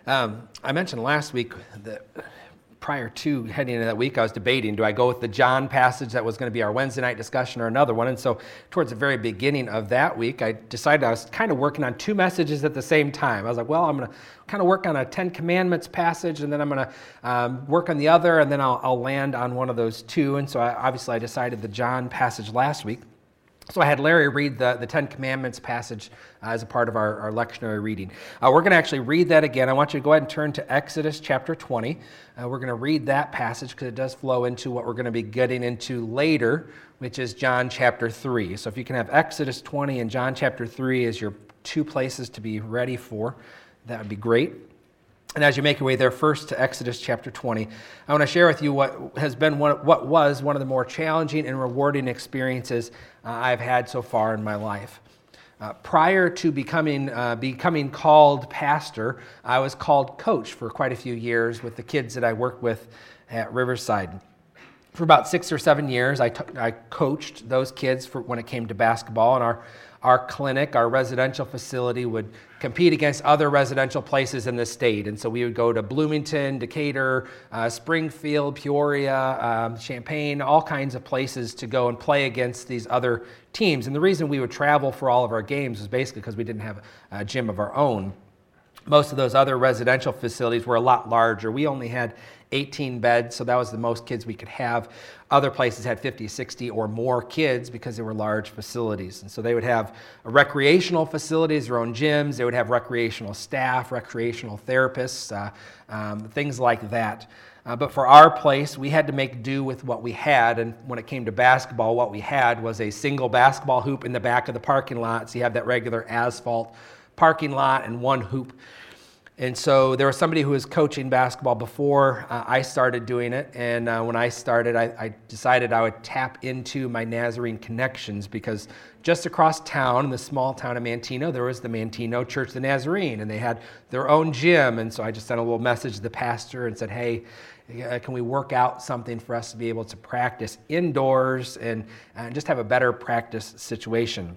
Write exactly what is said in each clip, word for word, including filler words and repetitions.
Um, I mentioned last week that prior to heading into that week, I was debating, do I go with the John passage that was going to be our Wednesday night discussion or another one? And so towards the very beginning of that week, I decided I was kind of working on two messages at the same time. I was like, well, I'm going to kind of work on a Ten Commandments passage, and then I'm going to um, work on the other, and then I'll, I'll land on one of those two. And so I, obviously I decided the John passage last week. So I had Larry read the, the Ten Commandments passage uh, as a part of our, our lectionary reading. Uh, we're going to actually read that again. I want you to go ahead and turn to Exodus chapter twenty. Uh, we're going to read that passage because it does flow into what we're going to be getting into later, which is John chapter three. So if you can have Exodus twenty and John chapter three as your two places to be ready for, that would be great. And as you make your way there first to Exodus chapter twenty, I want to share with you what has been one, what was one of the more challenging and rewarding experiences uh, I've had so far in my life. Uh, prior to becoming uh, becoming called pastor, I was called coach for quite a few years with the kids that I worked with at Riverside. For about six or seven years, I, t- I coached those kids for when it came to basketball, and our Our clinic, our residential facility, would compete against other residential places in the state. And so we would go to Bloomington, Decatur, uh, Springfield, Peoria, um, Champaign, all kinds of places to go and play against these other teams. And the reason we would travel for all of our games was basically because we didn't have a gym of our own. Most of those other residential facilities were a lot larger. We only had eighteen beds, so that was the most kids we could have. Other places had fifty, sixty or more kids because they were large facilities. And so they would have recreational facilities, their own gyms. They would have recreational staff, recreational therapists, uh, um, things like that. Uh, but for our place, we had to make do with what we had. And when it came to basketball, what we had was a single basketball hoop in the back of the parking lot. So you have that regular asphalt parking lot and one hoop. And so there was somebody who was coaching basketball before uh, I started doing it. And uh, when I started, I, I decided I would tap into my Nazarene connections, because just across town, in the small town of Manteno, there was the Manteno Church of the Nazarene, and they had their own gym. And so I just sent a little message to the pastor and said, hey, can we work out something for us to be able to practice indoors and, and just have a better practice situation?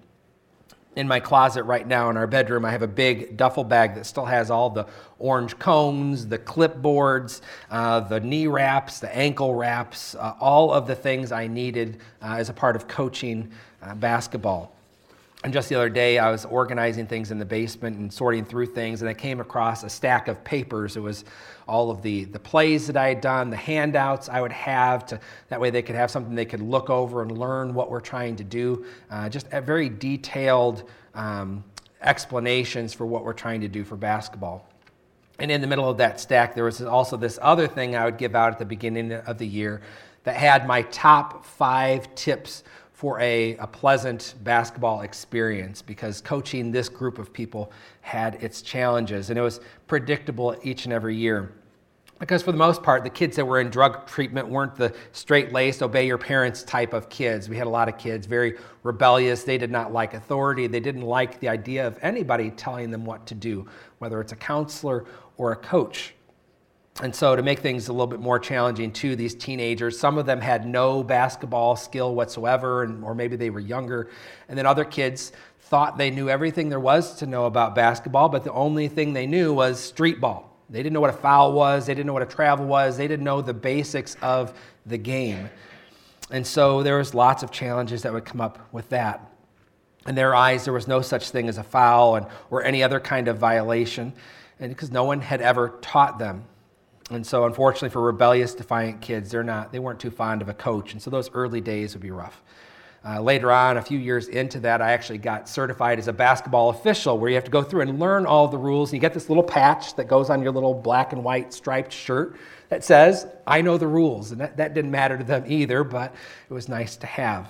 In my closet right now in our bedroom, I have a big duffel bag that still has all the orange cones, the clipboards, uh, the knee wraps, the ankle wraps, uh, all of the things I needed uh, as a part of coaching uh, basketball. And just the other day, I was organizing things in the basement and sorting through things, and I came across a stack of papers. It was all of the, the plays that I had done, the handouts I would have, to that way they could have something they could look over and learn what we're trying to do. Uh, just a very detailed um, explanations for what we're trying to do for basketball. And in the middle of that stack, there was also this other thing I would give out at the beginning of the year that had my top five tips for a, a pleasant basketball experience, because coaching this group of people had its challenges, and it was predictable each and every year. Because for the most part, the kids that were in drug treatment weren't the straight-laced, obey-your-parents type of kids. We had a lot of kids, very rebellious. They did not like authority. They didn't like the idea of anybody telling them what to do, whether it's a counselor or a coach. And so to make things a little bit more challenging to these teenagers, some of them had no basketball skill whatsoever, and, or maybe they were younger. And then other kids thought they knew everything there was to know about basketball, but the only thing they knew was street ball. They didn't know what a foul was. They didn't know what a travel was. They didn't know the basics of the game. And so there was lots of challenges that would come up with that. In their eyes, there was no such thing as a foul and, or any other kind of violation, and because no one had ever taught them. And so, unfortunately, for rebellious, defiant kids, they're not, they weren't too fond of a coach. And so those early days would be rough. Uh, later on, a few years into that, I actually got certified as a basketball official, where you have to go through and learn all the rules. And you get this little patch that goes on your little black and white striped shirt that says, I know the rules. And that, that didn't matter to them either, but it was nice to have.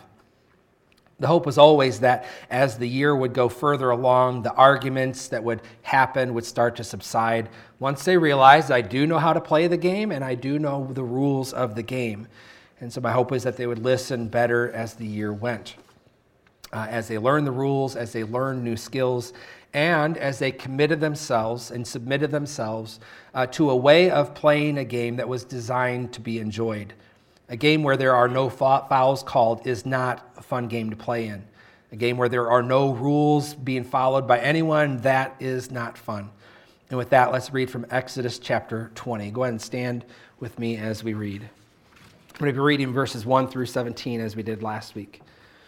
The hope was always that as the year would go further along, the arguments that would happen would start to subside once they realized I do know how to play the game and I do know the rules of the game. And so my hope is that they would listen better as the year went. Uh, as they learned the rules, as they learned new skills, and as they committed themselves and submitted themselves uh, to a way of playing a game that was designed to be enjoyed. A game where there are no fouls called is not a fun game to play in. A game where there are no rules being followed by anyone, that is not fun. And with that, let's read from Exodus chapter twenty. Go ahead and stand with me as we read. I'm going to be reading verses one through seventeen as we did last week.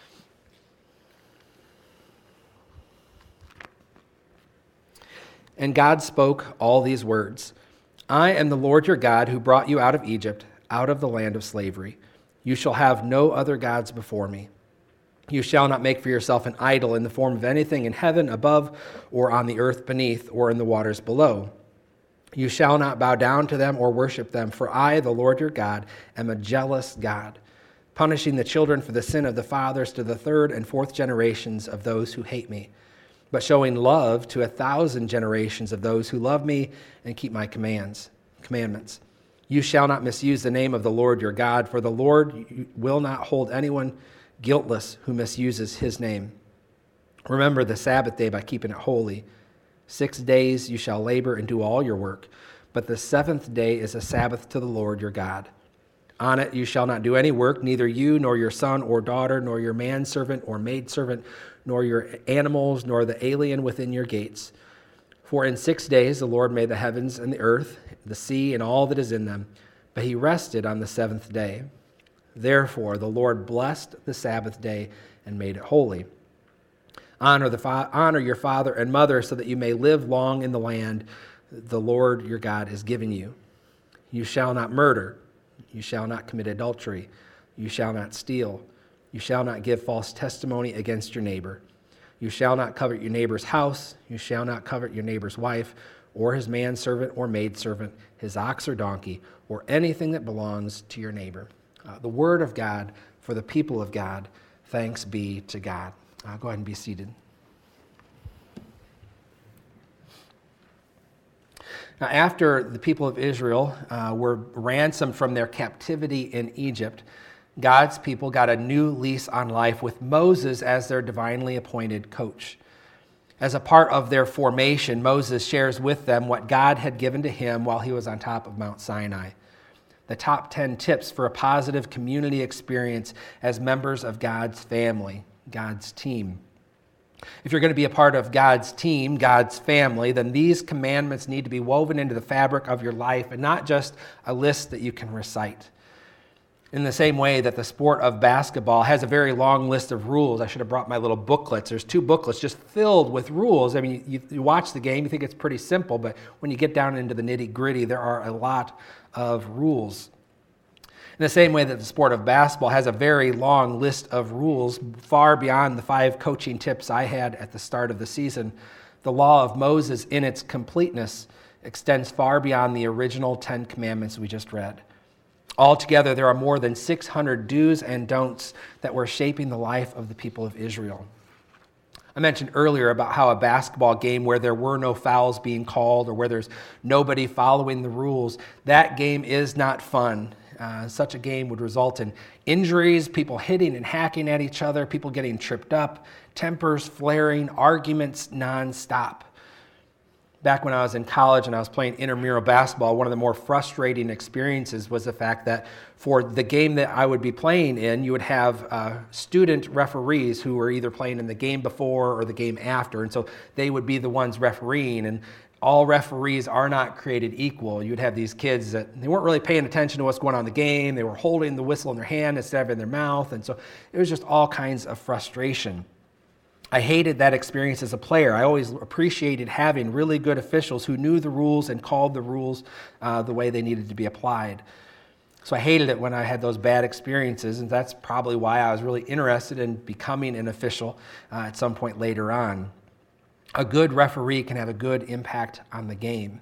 And God spoke all these words. I am the Lord your God who brought you out of Egypt, out of the land of slavery. You shall have no other gods before me. You shall not make for yourself an idol in the form of anything in heaven above, or on the earth beneath, or in the waters below. You shall not bow down to them or worship them, for I, the Lord your God, am a jealous God, punishing the children for the sin of the fathers to the third and fourth generations of those who hate me, but showing love to a thousand generations of those who love me and keep my commands, commandments. You shall not misuse the name of the Lord your God, for the Lord will not hold anyone guiltless who misuses his name. Remember the Sabbath day by keeping it holy. Six days you shall labor and do all your work, but the seventh day is a Sabbath to the Lord your God. On it you shall not do any work, neither you nor your son or daughter, nor your manservant or maidservant, nor your animals, nor the alien within your gates. For in six days the Lord made the heavens and the earth, the sea, and all that is in them, but he rested on the seventh day. Therefore the Lord blessed the Sabbath day and made it holy. Honor, the fa- honor your father and mother so that you may live long in the land the Lord your God is giving you. You shall not murder. You shall not commit adultery. You shall not steal. You shall not give false testimony against your neighbor. You shall not covet your neighbor's house. You shall not covet your neighbor's wife, or his manservant or maidservant, his ox or donkey, or anything that belongs to your neighbor. Uh, the word of God for the people of God. Thanks be to God. Uh, go ahead and be seated. Now, after the people of Israel uh, were ransomed from their captivity in Egypt, God's people got a new lease on life with Moses as their divinely appointed coach. As a part of their formation, Moses shares with them what God had given to him while he was on top of Mount Sinai. The top ten tips for a positive community experience as members of God's family, God's team. If you're going to be a part of God's team, God's family, then these commandments need to be woven into the fabric of your life and not just a list that you can recite. In the same way that the sport of basketball has a very long list of rules. I should have brought my little booklets. There's two booklets just filled with rules. I mean, you, you watch the game, you think it's pretty simple, but when you get down into the nitty-gritty, there are a lot of rules. In the same way that the sport of basketball has a very long list of rules, far beyond the five coaching tips I had at the start of the season, the law of Moses in its completeness extends far beyond the original Ten Commandments we just read. Altogether, there are more than six hundred do's and don'ts that were shaping the life of the people of Israel. I mentioned earlier about how a basketball game where there were no fouls being called or where there's nobody following the rules, that game is not fun. Uh, such a game would result in injuries, people hitting and hacking at each other, people getting tripped up, tempers flaring, arguments nonstop. Back when I was in college and I was playing intramural basketball, one of the more frustrating experiences was the fact that for the game that I would be playing in, you would have uh, student referees who were either playing in the game before or the game after, and so they would be the ones refereeing, and all referees are not created equal. You'd have these kids that they weren't really paying attention to what's going on in the game. They were holding the whistle in their hand instead of in their mouth, and so it was just all kinds of frustration. I hated that experience as a player. I always appreciated having really good officials who knew the rules and called the rules uh, the way they needed to be applied. So I hated it when I had those bad experiences, and that's probably why I was really interested in becoming an official uh, at some point later on. A good referee can have a good impact on the game.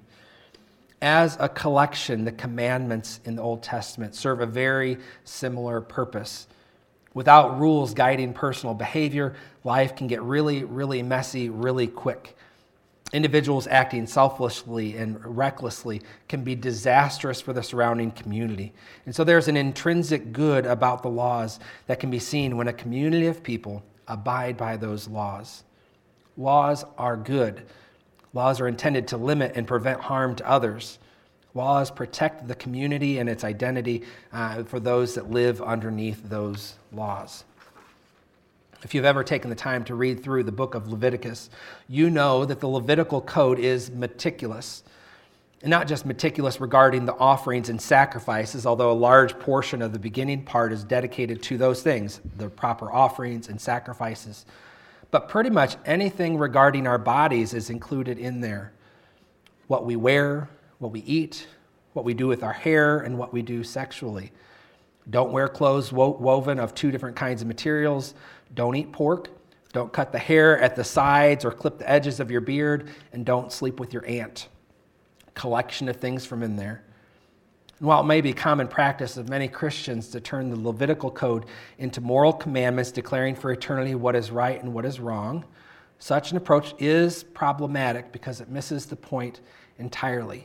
As a collection, the commandments in the Old Testament serve a very similar purpose. Without rules guiding personal behavior, life can get really, really messy really quick. Individuals acting selfishly and recklessly can be disastrous for the surrounding community. And so there's an intrinsic good about the laws that can be seen when a community of people abide by those laws. Laws are good. Laws are intended to limit and prevent harm to others. Laws protect the community and its identity uh, for those that live underneath those laws. If you've ever taken the time to read through the book of Leviticus, you know that the Levitical code is meticulous. And not just meticulous regarding the offerings and sacrifices, although a large portion of the beginning part is dedicated to those things, the proper offerings and sacrifices. But pretty much anything regarding our bodies is included in there. What we wear, what we eat, what we do with our hair, and what we do sexually. Don't wear clothes wo- woven of two different kinds of materials. Don't eat pork. Don't cut the hair at the sides or clip the edges of your beard. And don't sleep with your aunt. Collection of things from in there. And while it may be common practice of many Christians to turn the Levitical code into moral commandments declaring for eternity what is right and what is wrong, such an approach is problematic because it misses the point entirely.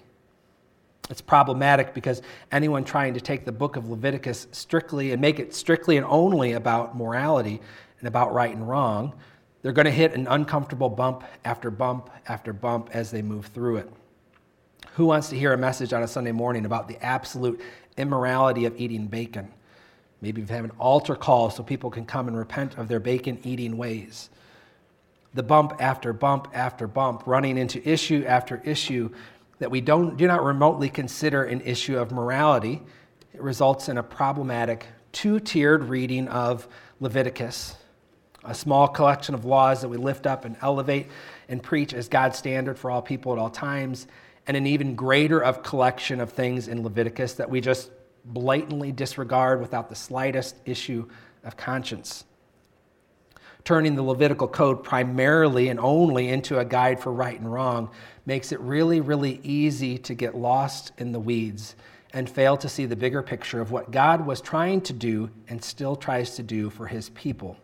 It's problematic because anyone trying to take the book of Leviticus strictly and make it strictly and only about morality and about right and wrong, they're going to hit an uncomfortable bump after bump after bump as they move through it. Who wants to hear a message on a Sunday morning about the absolute immorality of eating bacon? Maybe have an altar call so people can come and repent of their bacon-eating ways. The bump after bump after bump, running into issue after issue that we don't do not remotely consider an issue of morality, it results in a problematic two-tiered reading of Leviticus, a small collection of laws that we lift up and elevate and preach as God's standard for all people at all times, and an even greater of collection of things in Leviticus that we just blatantly disregard without the slightest issue of conscience. Turning the Levitical code primarily and only into a guide for right and wrong makes it really, really easy to get lost in the weeds and fail to see the bigger picture of what God was trying to do and still tries to do for his people.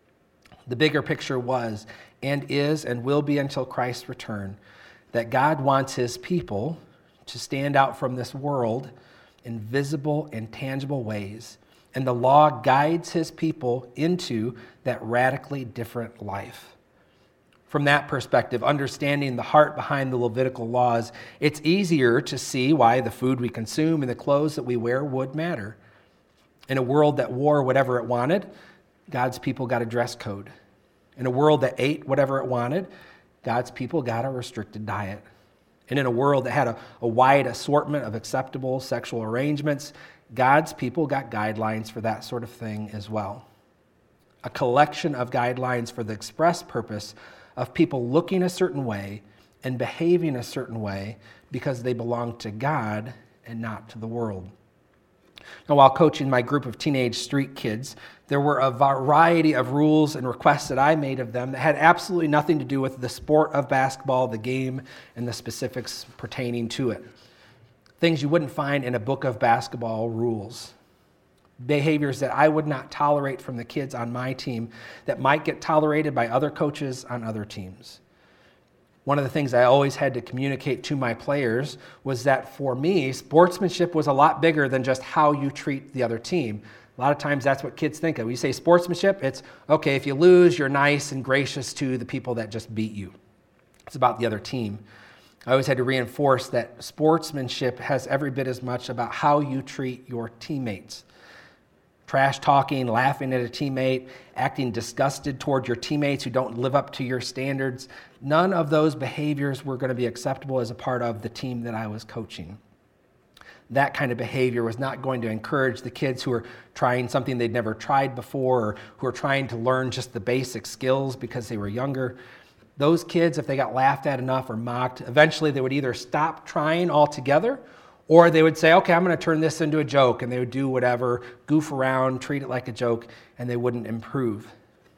The bigger picture was and is and will be until Christ's return that God wants his people to stand out from this world in visible and tangible ways. And the law guides his people into that radically different life. From that perspective, understanding the heart behind the Levitical laws, it's easier to see why the food we consume and the clothes that we wear would matter. In a world that wore whatever it wanted, God's people got a dress code. In a world that ate whatever it wanted, God's people got a restricted diet. And in a world that had a, a wide assortment of acceptable sexual arrangements, God's people got guidelines for that sort of thing as well. A collection of guidelines for the express purpose of people looking a certain way and behaving a certain way because they belong to God and not to the world. Now, while coaching my group of teenage street kids, there were a variety of rules and requests that I made of them that had absolutely nothing to do with the sport of basketball, the game, and the specifics pertaining to it. Things you wouldn't find in a book of basketball rules. Behaviors that I would not tolerate from the kids on my team that might get tolerated by other coaches on other teams. One of the things I always had to communicate to my players was that for me, sportsmanship was a lot bigger than just how you treat the other team. A lot of times that's what kids think of. When you say sportsmanship, it's, okay, if you lose, you're nice and gracious to the people that just beat you. It's about the other team. I always had to reinforce that sportsmanship has every bit as much about how you treat your teammates. Trash talking, laughing at a teammate, acting disgusted toward your teammates who don't live up to your standards. None of those behaviors were going to be acceptable as a part of the team that I was coaching. That kind of behavior was not going to encourage the kids who are trying something they'd never tried before or who are trying to learn just the basic skills because they were younger. Those kids, if they got laughed at enough or mocked, eventually they would either stop trying altogether or they would say, okay, I'm going to turn this into a joke, and they would do whatever, goof around, treat it like a joke, and they wouldn't improve.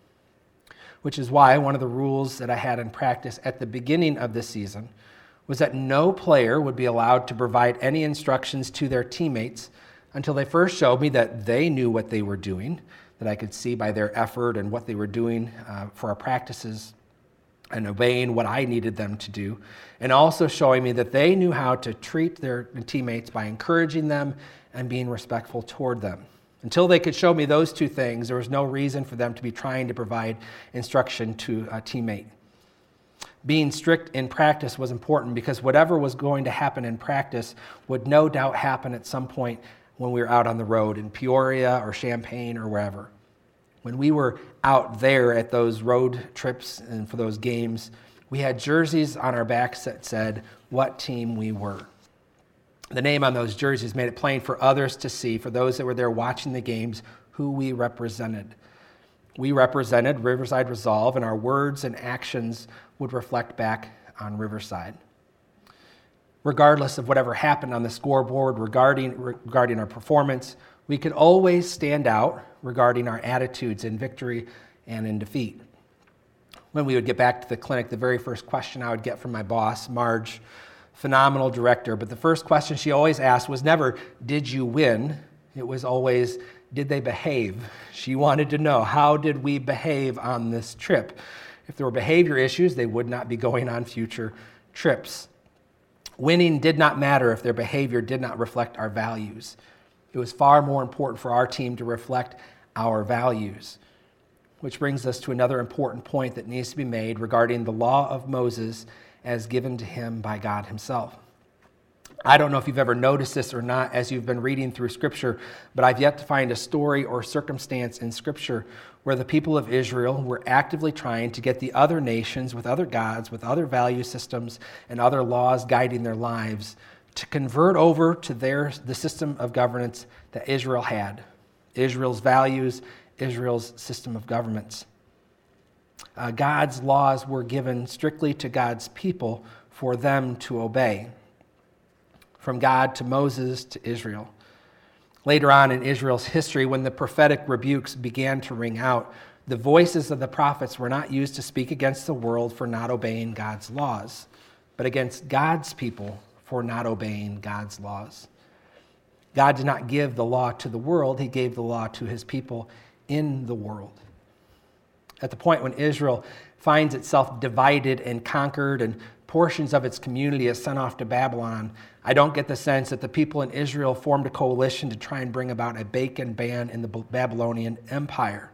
Which is why one of the rules that I had in practice at the beginning of the season was that no player would be allowed to provide any instructions to their teammates until they first showed me that they knew what they were doing, that I could see by their effort and what they were doing uh, for our practices and obeying what I needed them to do, and also showing me that they knew how to treat their teammates by encouraging them and being respectful toward them. Until they could show me those two things, there was no reason for them to be trying to provide instruction to a teammate. Being strict in practice was important because whatever was going to happen in practice would no doubt happen at some point when we were out on the road in Peoria or Champaign or wherever. When we were out there at those road trips and for those games, we had jerseys on our backs that said what team we were. The name on those jerseys made it plain for others to see, for those that were there watching the games, who we represented. We represented Riverside Resolve, and our words and actions would reflect back on Riverside. Regardless of whatever happened on the scoreboard regarding, regarding our performance, we could always stand out regarding our attitudes in victory and in defeat. When we would get back to the clinic, the very first question I would get from my boss, Marge, phenomenal director, but the first question she always asked was never, did you win? It was always, did they behave? She wanted to know, how did we behave on this trip? If there were behavior issues, they would not be going on future trips. Winning did not matter if their behavior did not reflect our values. It was far more important for our team to reflect our values. Which brings us to another important point that needs to be made regarding the law of Moses as given to him by God himself. I don't know if you've ever noticed this or not as you've been reading through Scripture, but I've yet to find a story or circumstance in Scripture where the people of Israel were actively trying to get the other nations with other gods, with other value systems and other laws guiding their lives to convert over to their the system of governance that Israel had, Israel's values, Israel's system of governments. Uh, God's laws were given strictly to God's people for them to obey, from God to Moses to Israel. Later on in Israel's history, when the prophetic rebukes began to ring out, the voices of the prophets were not used to speak against the world for not obeying God's laws, but against God's people for not obeying God's laws. God did not give the law to the world, he gave the law to his people in the world. At the point when Israel finds itself divided and conquered and portions of its community is sent off to Babylon, I don't get the sense that the people in Israel formed a coalition to try and bring about a bacon ban in the Babylonian Empire.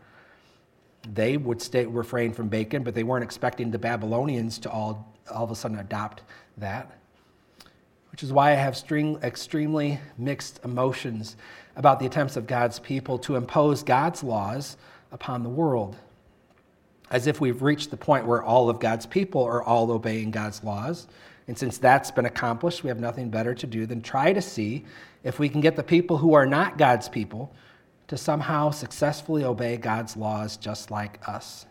They would stay, refrain from bacon, but they weren't expecting the Babylonians to all, all of a sudden adopt that. Which is why I have string, extremely mixed emotions about the attempts of God's people to impose God's laws upon the world. As if we've reached the point where all of God's people are all obeying God's laws. And since that's been accomplished, we have nothing better to do than try to see if we can get the people who are not God's people to somehow successfully obey God's laws just like us.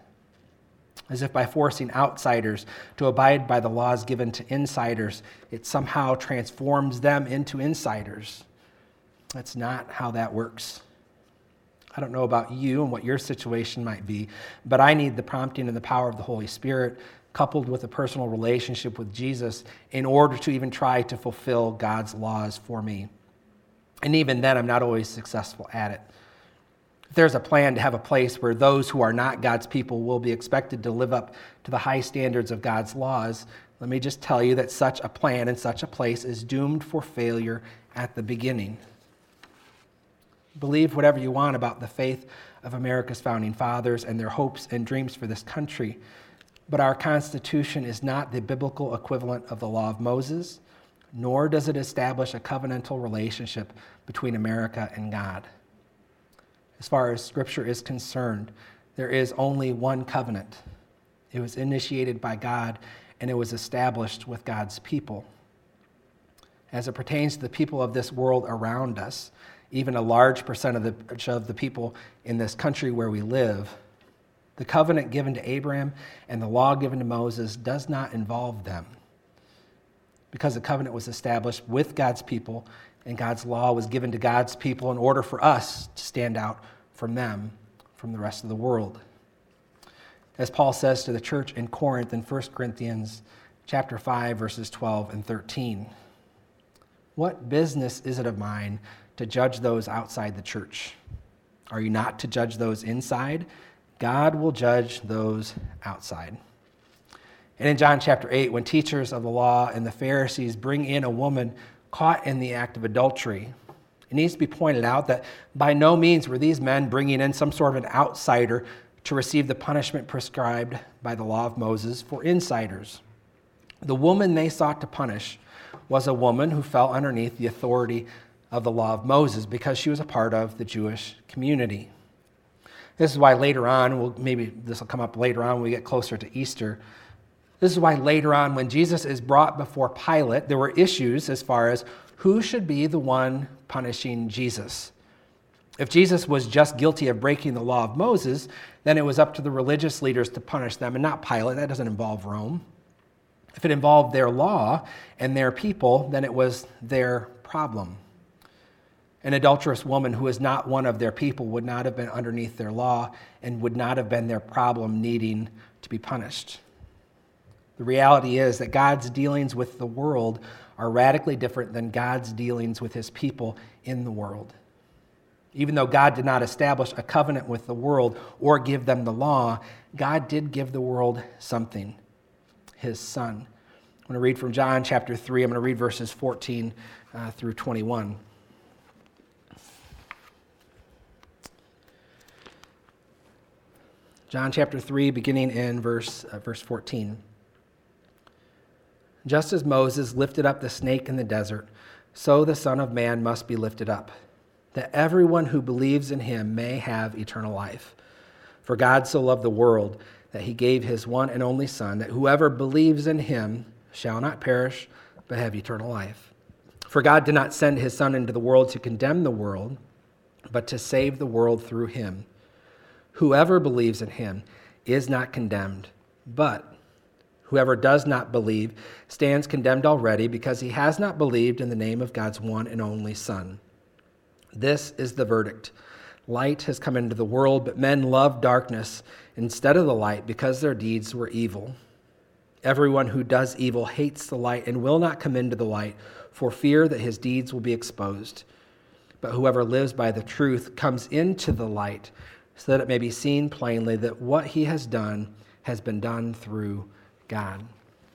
As if by forcing outsiders to abide by the laws given to insiders, it somehow transforms them into insiders. That's not how that works. I don't know about you and what your situation might be, but I need the prompting and the power of the Holy Spirit coupled with a personal relationship with Jesus in order to even try to fulfill God's laws for me. And even then, I'm not always successful at it. If there's a plan to have a place where those who are not God's people will be expected to live up to the high standards of God's laws, let me just tell you that such a plan and such a place is doomed for failure at the beginning. Believe whatever you want about the faith of America's founding fathers and their hopes and dreams for this country, but our Constitution is not the biblical equivalent of the law of Moses, nor does it establish a covenantal relationship between America and God. As far as Scripture is concerned, there is only one covenant. It was initiated by God, and it was established with God's people. As it pertains to the people of this world around us, even a large percent of the, of the people in this country where we live, the covenant given to Abraham and the law given to Moses does not involve them, because the covenant was established with God's people and God's law was given to God's people in order for us to stand out from them, from the rest of the world. As Paul says to the church in Corinth in First Corinthians chapter five, verses twelve and thirteen, "What business is it of mine to judge those outside the church? Are you not to judge those inside? God will judge those outside." And in John chapter eight, when teachers of the law and the Pharisees bring in a woman caught in the act of adultery, it needs to be pointed out that by no means were these men bringing in some sort of an outsider to receive the punishment prescribed by the law of Moses for insiders. The woman they sought to punish was a woman who fell underneath the authority of the law of Moses because she was a part of the Jewish community. This is why later on, we'll, maybe this will come up later on when we get closer to Easter. This is why later on, when Jesus is brought before Pilate, there were issues as far as who should be the one punishing Jesus. If Jesus was just guilty of breaking the law of Moses, then it was up to the religious leaders to punish them and not Pilate. That doesn't involve Rome. If it involved their law and their people, then it was their problem. An adulterous woman who is not one of their people would not have been underneath their law and would not have been their problem needing to be punished. The reality is that God's dealings with the world are radically different than God's dealings with his people in the world. Even though God did not establish a covenant with the world or give them the law, God did give the world something, his son. I'm going to read from John chapter three. I'm going to read verses fourteen uh, through twenty-one. John chapter three, beginning in verse, uh, verse fourteen. Just as Moses lifted up the snake in the desert, so the Son of Man must be lifted up, that everyone who believes in him may have eternal life. For God so loved the world that he gave his one and only Son, that whoever believes in him shall not perish, but have eternal life. For God did not send his Son into the world to condemn the world, but to save the world through him. Whoever believes in him is not condemned, but whoever does not believe stands condemned already, because he has not believed in the name of God's one and only Son. This is the verdict. Light has come into the world, but men love darkness instead of the light because their deeds were evil. Everyone who does evil hates the light and will not come into the light for fear that his deeds will be exposed. But whoever lives by the truth comes into the light, so that it may be seen plainly that what he has done has been done through God.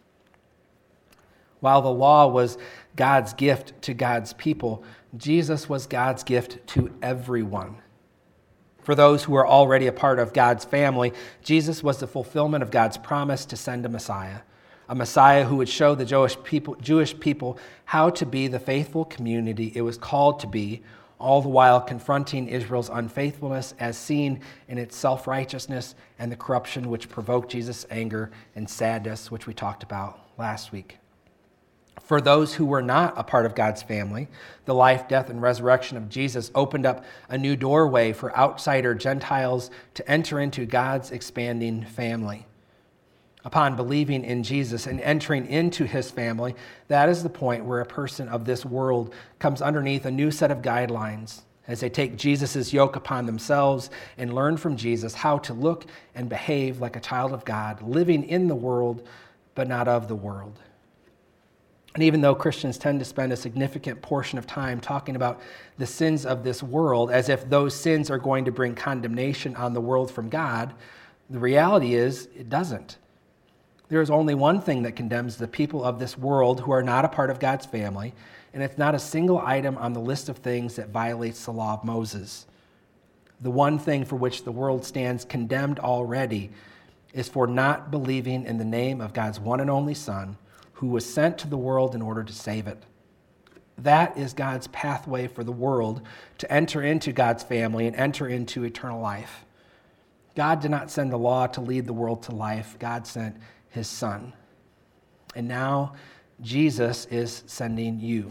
While the law was God's gift to God's people, Jesus was God's gift to everyone. For those who are already a part of God's family, Jesus was the fulfillment of God's promise to send a Messiah, a Messiah who would show the Jewish people, Jewish people how to be the faithful community it was called to be, all the while confronting Israel's unfaithfulness as seen in its self-righteousness and the corruption which provoked Jesus' anger and sadness, which we talked about last week. For those who were not a part of God's family, the life, death, and resurrection of Jesus opened up a new doorway for outsider Gentiles to enter into God's expanding family. Upon believing in Jesus and entering into his family, that is the point where a person of this world comes underneath a new set of guidelines as they take Jesus' yoke upon themselves and learn from Jesus how to look and behave like a child of God, living in the world, but not of the world. And even though Christians tend to spend a significant portion of time talking about the sins of this world as if those sins are going to bring condemnation on the world from God, the reality is it doesn't. There is only one thing that condemns the people of this world who are not a part of God's family, and it's not a single item on the list of things that violates the law of Moses. The one thing for which the world stands condemned already is for not believing in the name of God's one and only Son, who was sent to the world in order to save it. That is God's pathway for the world to enter into God's family and enter into eternal life. God did not send the law to lead the world to life. God sent his Son. And now Jesus is sending you.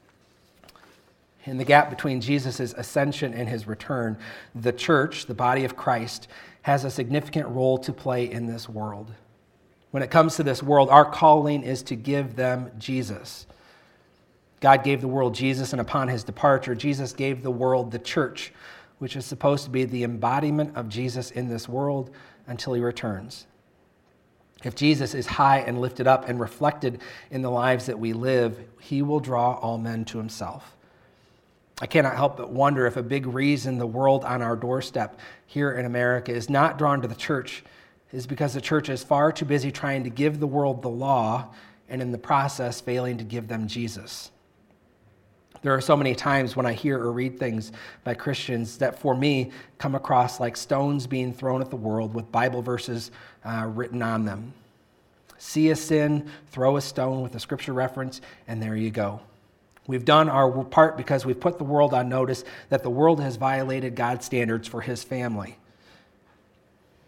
In the gap between Jesus' ascension and his return, the church, the body of Christ, has a significant role to play in this world. When it comes to this world, our calling is to give them Jesus. God gave the world Jesus, and upon his departure, Jesus gave the world the church, which is supposed to be the embodiment of Jesus in this world until he returns. If Jesus is high and lifted up and reflected in the lives that we live, he will draw all men to himself. I cannot help but wonder if a big reason the world on our doorstep here in America is not drawn to the church is because the church is far too busy trying to give the world the law and in the process failing to give them Jesus. There are so many times when I hear or read things by Christians that for me come across like stones being thrown at the world with Bible verses uh, written on them. See a sin, throw a stone with a scripture reference, and there you go. We've done our part because we've put the world on notice that the world has violated God's standards for his family.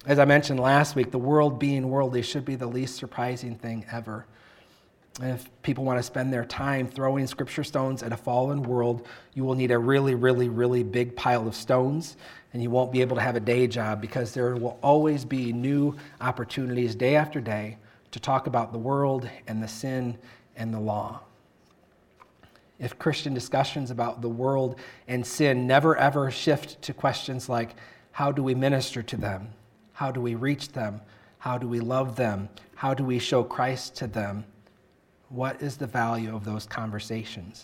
As I mentioned last week, the world being worldly should be the least surprising thing ever. And if people want to spend their time throwing scripture stones at a fallen world, you will need a really, really, really big pile of stones, and you won't be able to have a day job because there will always be new opportunities day after day to talk about the world and the sin and the law. If Christian discussions about the world and sin never ever shift to questions like, how do we minister to them? How do we reach them? How do we love them? How do we show Christ to them? What is the value of those conversations?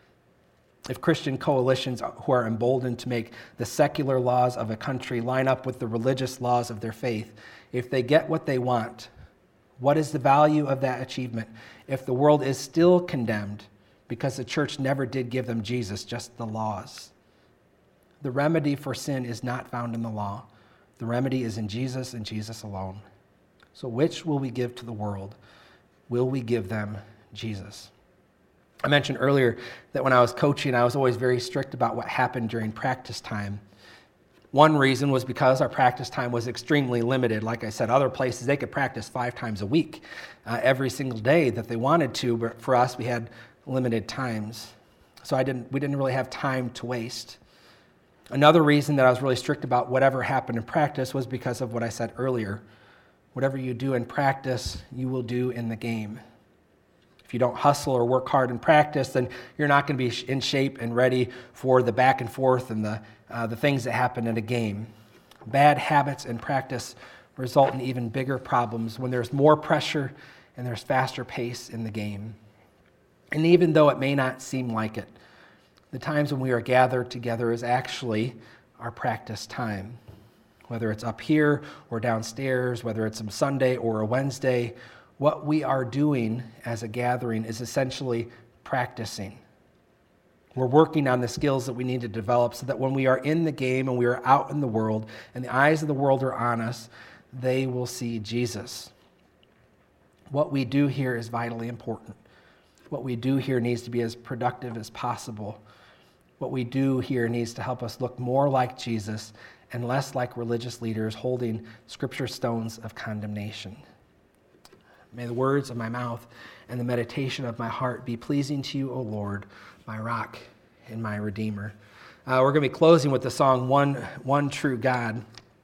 If Christian coalitions who are emboldened to make the secular laws of a country line up with the religious laws of their faith, if they get what they want, what is the value of that achievement if the world is still condemned because the church never did give them Jesus, just the laws? The remedy for sin is not found in the law. The remedy is in Jesus and Jesus alone. So which will we give to the world? Will we give them Jesus? I mentioned earlier that when I was coaching, I was always very strict about what happened during practice time. One reason was because our practice time was extremely limited. Like I said, other places, they could practice five times a week, uh, every single day that they wanted to, but for us, we had limited times. So I didn't. we didn't really have time to waste. Another reason that I was really strict about whatever happened in practice was because of what I said earlier. Whatever you do in practice, you will do in the game. If you don't hustle or work hard in practice, then you're not going to be in shape and ready for the back and forth and the, uh, the things that happen in a game. Bad habits in practice result in even bigger problems when there's more pressure and there's faster pace in the game. And even though it may not seem like it, the times when we are gathered together is actually our practice time. Whether it's up here or downstairs, whether it's a Sunday or a Wednesday, what we are doing as a gathering is essentially practicing. We're working on the skills that we need to develop so that when we are in the game and we are out in the world and the eyes of the world are on us, they will see Jesus. What we do here is vitally important. What we do here needs to be as productive as possible. What we do here needs to help us look more like Jesus and less like religious leaders holding scripture stones of condemnation. May the words of my mouth and the meditation of my heart be pleasing to you, O Lord, my rock and my redeemer. Uh, we're going to be closing with the song, One, One True God.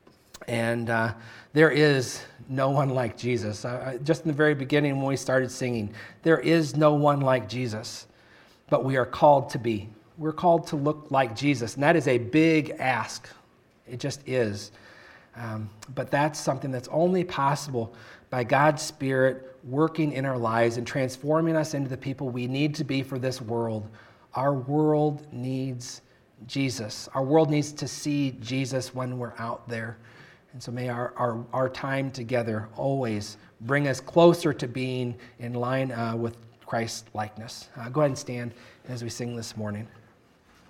And uh, there is no one like Jesus. Uh, just in the very beginning when we started singing, there is no one like Jesus, but we are called to be. We're called to look like Jesus, and that is a big ask. It just is. Um, but that's something that's only possible by God's Spirit working in our lives and transforming us into the people we need to be for this world. Our world needs Jesus. Our world needs to see Jesus when we're out there. And so may our, our, our time together always bring us closer to being in line uh, with Christ's likeness. Uh, go ahead and stand as we sing this morning.